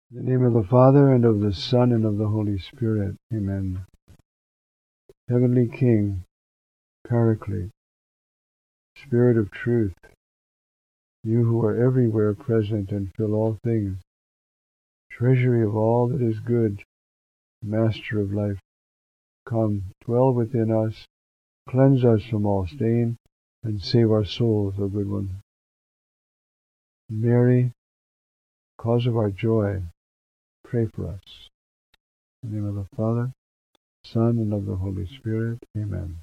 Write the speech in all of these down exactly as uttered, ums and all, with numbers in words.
In the name of the Father, and of the Son, and of the Holy Spirit. Amen. Heavenly King, Paraclete, Spirit of Truth, you who are everywhere present and fill all things, treasury of all that is good, Master of life, come, dwell within us, cleanse us from all stain, and save our souls, O good one. Mary, cause of our joy, pray for us. In the name of the Father, Son, and of the Holy Spirit. Amen.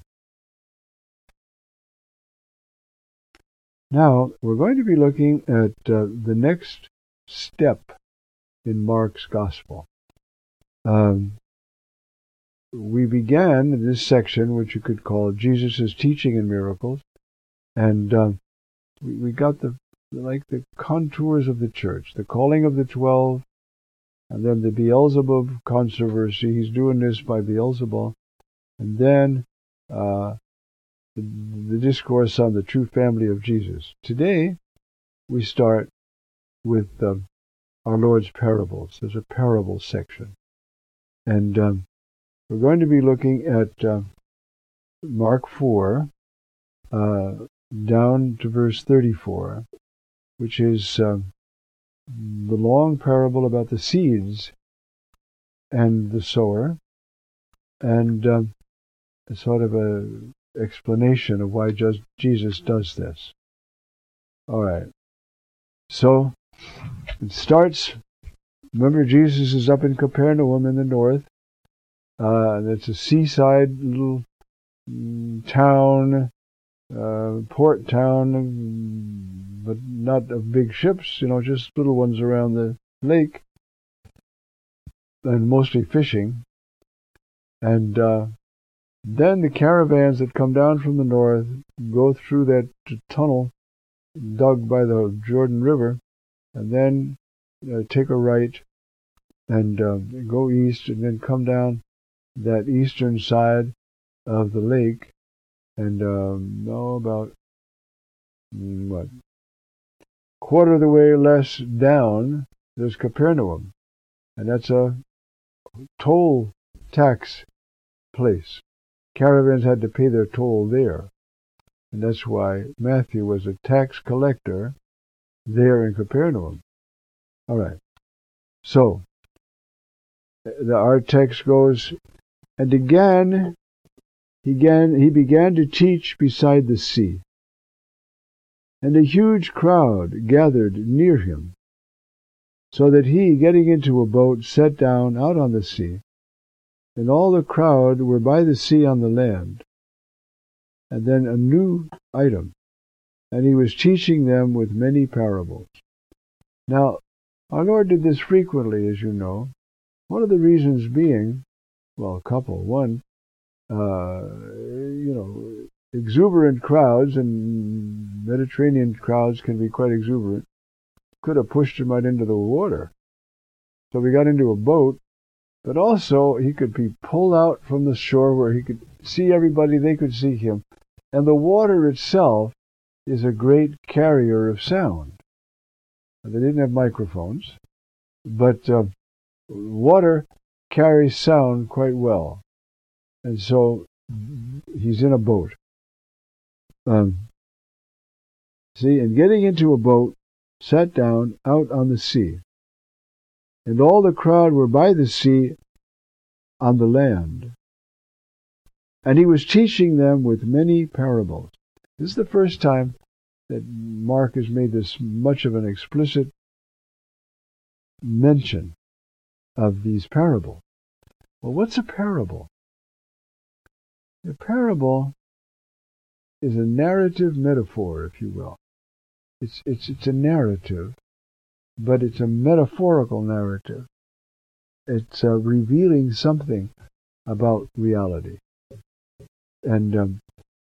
Now, we're going to be looking at uh, the next step in Mark's Gospel. Um, we began this section, which you could call Jesus' teaching and miracles, and um, we, we got the like the contours of the church, the calling of the twelve, and then the Beelzebub controversy. He's doing this by Beelzebub. And then uh, the, the discourse on the true family of Jesus. Today, we start with uh, our Lord's parables. There's a parable section. And um, we're going to be looking at uh, Mark four, uh, down to verse thirty-four, which is uh, the long parable about the seeds and the sower, and um, a sort of a explanation of why just Jesus does this. All right. So it starts. Remember, Jesus is up in Capernaum in the north. Uh, and it's a seaside little mm, town, uh, port town, but not of big ships, you know, just little ones around the lake, and mostly fishing. And uh, then the caravans that come down from the north go through that tunnel dug by the Jordan River, and then uh, take a right and uh, go east, and then come down that eastern side of the lake, and um, no, about mm, what quarter of the way less down, there's Capernaum, and that's a toll tax place. Caravans had to pay their toll there, and that's why Matthew was a tax collector there in Capernaum. All right, so the, our text goes, and again he began, he began to teach beside the sea, and a huge crowd gathered near him, so that he, getting into a boat, sat down out on the sea, and all the crowd were by the sea on the land. And then a new item, and he was teaching them with many parables. Now, our Lord did this frequently, as you know, one of the reasons being, well, a couple. One, uh, you know, exuberant crowds, and Mediterranean crowds can be quite exuberant, could have pushed him right into the water. So we got into a boat, but also he could be pulled out from the shore where he could see everybody, they could see him. And the water itself is a great carrier of sound. They didn't have microphones, but uh, water carries sound quite well. And so he's in a boat. Um, see, and getting into a boat, sat down out on the sea. And all the crowd were by the sea on the land. And he was teaching them with many parables. This is the first time that Mark has made this much of an explicit mention of these parables. Well, what's a parable? A parable is a narrative metaphor, if you will. It's, it's, it's a narrative, but it's a metaphorical narrative. It's uh, revealing something about reality. And um,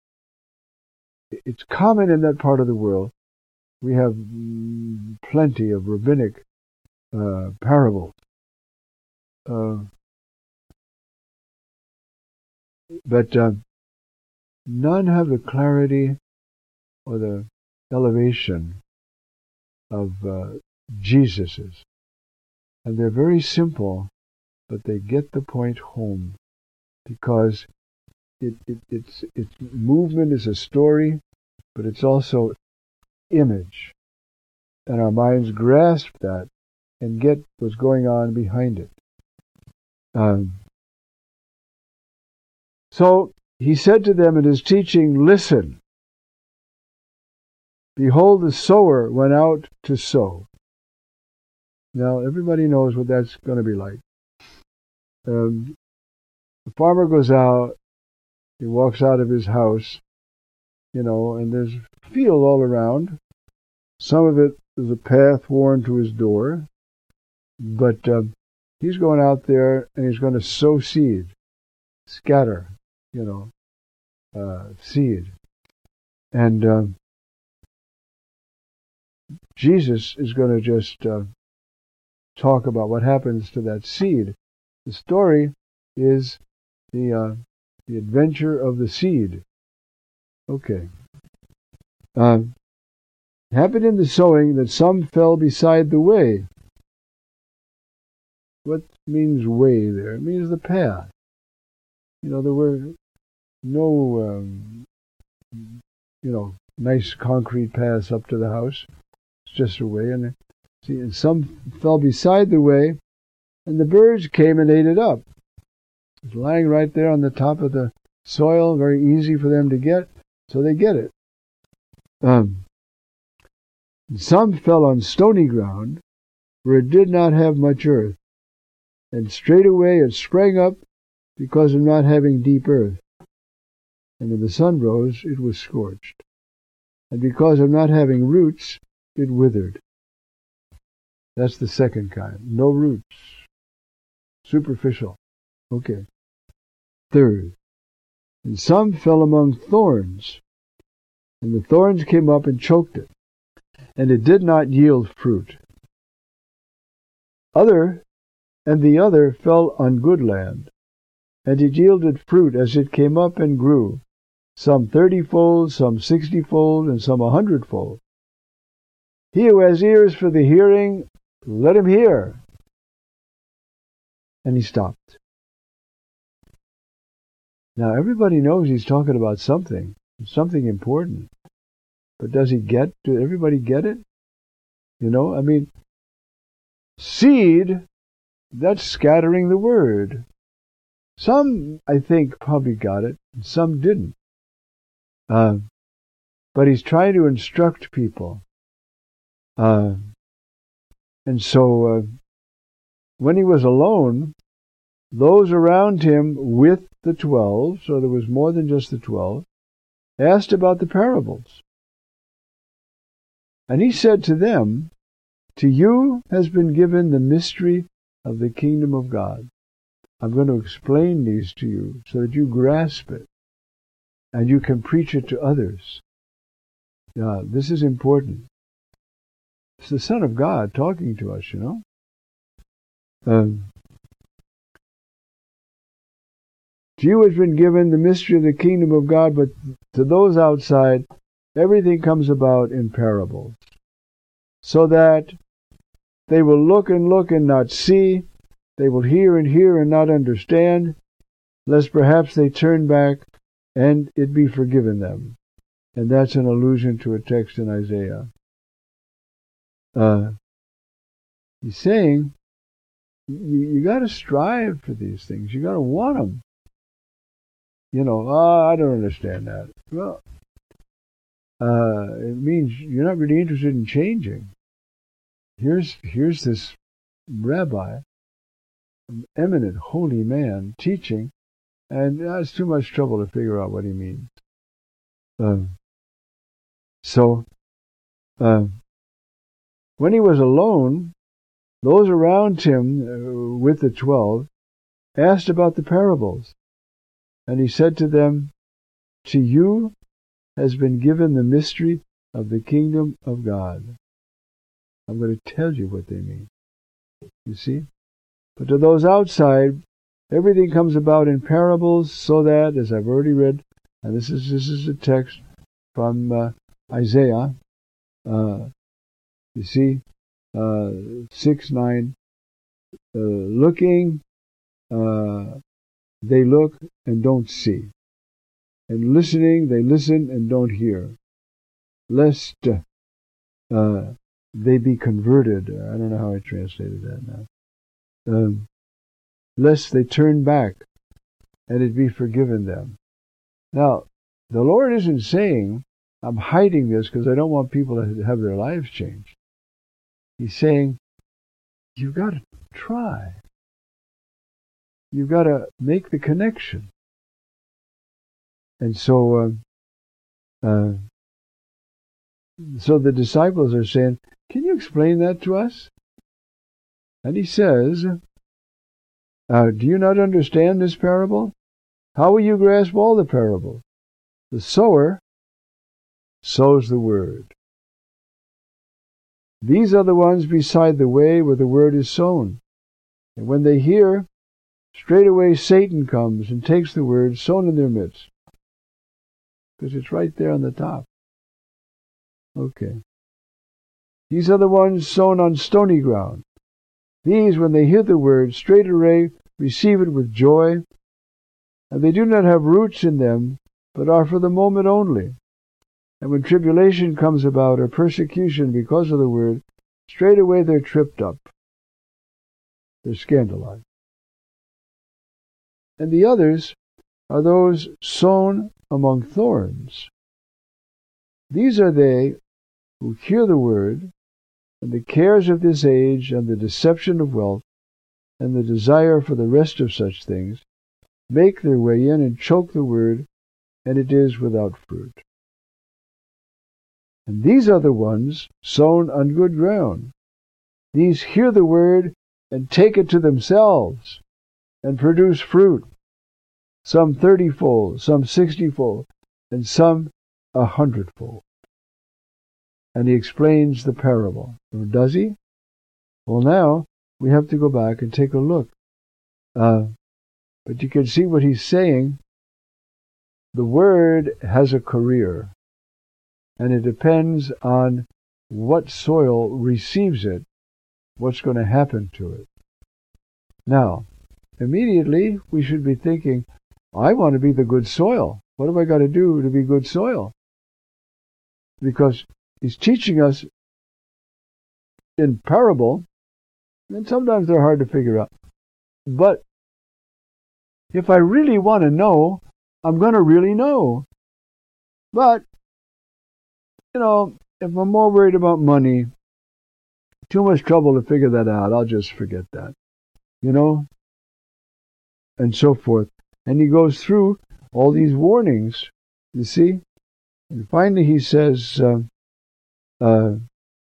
it's common in that part of the world. We have mm, plenty of rabbinic uh, parables. Uh, but uh, none have the clarity or the elevation of uh, Jesus's. And they're very simple, but they get the point home, because it, it, it's, it's movement is a story, but it's also image. And our minds grasp that and get what's going on behind it. Um, so he said to them in his teaching, "Listen. Behold, the sower went out to sow." Now, everybody knows what that's going to be like. Um, the farmer goes out, he walks out of his house, you know, and there's field all around. Some of it is a path worn to his door, but um, he's going out there and he's going to sow seed, scatter, you know, uh, seed. And um, Jesus is going to just uh, talk about what happens to that seed. The story is the uh, the adventure of the seed. Okay. Um, happened in the sowing that some fell beside the way. What means way there? It means the path. You know, there were no, um, you know, nice concrete paths up to the house. It's just a way. And see, and some fell beside the way, and the birds came and ate it up. It's lying right there on the top of the soil, very easy for them to get, so they get it. Um, some fell on stony ground, where it did not have much earth, and straightway it sprang up because of not having deep earth. And when the sun rose, it was scorched. And because of not having roots, it withered. That's the second kind. No roots. Superficial. Okay. Third, and some fell among thorns, and the thorns came up and choked it, and it did not yield fruit. Other, and the other fell on good land, and it yielded fruit as it came up and grew, some thirtyfold, some sixtyfold, and some a hundredfold. He who has ears for the hearing, let him hear. And he stopped. Now, everybody knows he's talking about something, something important. But does he get, do everybody get it? You know, I mean, seed, that's scattering the word. Some, I think, probably got it, and some didn't. Uh, but he's trying to instruct people. Uh, and so, uh, when he was alone, those around him with the twelve, so there was more than just the twelve, asked about the parables. And he said to them, "To you has been given the mystery of the kingdom of God." I'm going to explain these to you so that you grasp it and you can preach it to others. Uh, this is important. It's the Son of God talking to us, you know. Um, to you has been given the mystery of the kingdom of God, but to those outside, everything comes about in parables, so that they will look and look and not see, they will hear and hear and not understand, lest perhaps they turn back and it be forgiven them. And that's an allusion to a text in Isaiah. Uh, he's saying, you, you got to strive for these things. You got to want them. You know, oh, I don't understand that. Well, uh, it means you're not really interested in changing. Here's here's this rabbi, an eminent holy man, teaching, and uh, it's too much trouble to figure out what he means. Um, so, uh, when he was alone, those around him uh, with the twelve asked about the parables. And he said to them, "To you has been given the mystery of the kingdom of God." I'm going to tell you what they mean. You see? But to those outside, everything comes about in parables, so that, as I've already read, and this is this is a text from uh, Isaiah, uh, you see, uh, six, nine, uh, looking, uh, they look and don't see. And listening, they listen and don't hear. Lest uh, they be converted. I don't know how I translated that now. Um, lest they turn back and it be forgiven them. Now, the Lord isn't saying, I'm hiding this because I don't want people to have their lives changed. He's saying, you've got to try. You've got to make the connection. And so, uh, uh, so the disciples are saying, can you explain that to us? And he says, uh, do you not understand this parable? How will you grasp all the parable? The sower sows the word. These are the ones beside the way where the word is sown. And when they hear, straightway Satan comes and takes the word sown in their midst. Because it's right there on the top. Okay. These are the ones sown on stony ground. These, when they hear the word, straightway receive it with joy, and they do not have roots in them, but are for the moment only. And when tribulation comes about, or persecution because of the word, straightway they're tripped up. They're scandalized. And the others are those sown among thorns. These are they who hear the word, and the cares of this age, and the deception of wealth, and the desire for the rest of such things, make their way in and choke the word, and it is without fruit. And these are the ones sown on good ground. These hear the word and take it to themselves, and produce fruit, some thirty-fold, some sixty-fold, and some a hundredfold. And he explains the parable. Or does he? Well, now we have to go back and take a look. Uh, but you can see what he's saying. The word has a career, and it depends on what soil receives it, what's going to happen to it. Now, immediately we should be thinking, I want to be the good soil. What have I got to do to be good soil? Because he's teaching us in parable, and sometimes they're hard to figure out. But if I really want to know, I'm going to really know. But, you know, if I'm more worried about money, too much trouble to figure that out, I'll just forget that. You know? And so forth. And he goes through all these warnings, you see? And finally he says, uh, uh,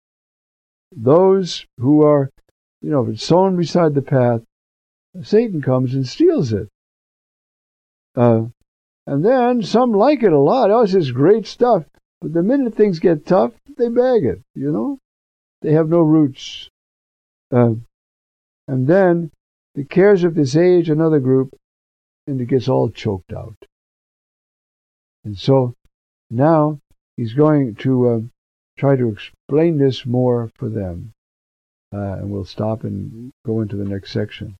those who are, you know, if it's sown beside the path, Satan comes and steals it. Uh, and then some like it a lot. Oh, it's this great stuff. But the minute things get tough, they bag it, you know? They have no roots. Uh, and then the cares of this age, another group, and it gets all choked out. And so now he's going to uh, try to explain this more for them. Uh, and we'll stop and go into the next section.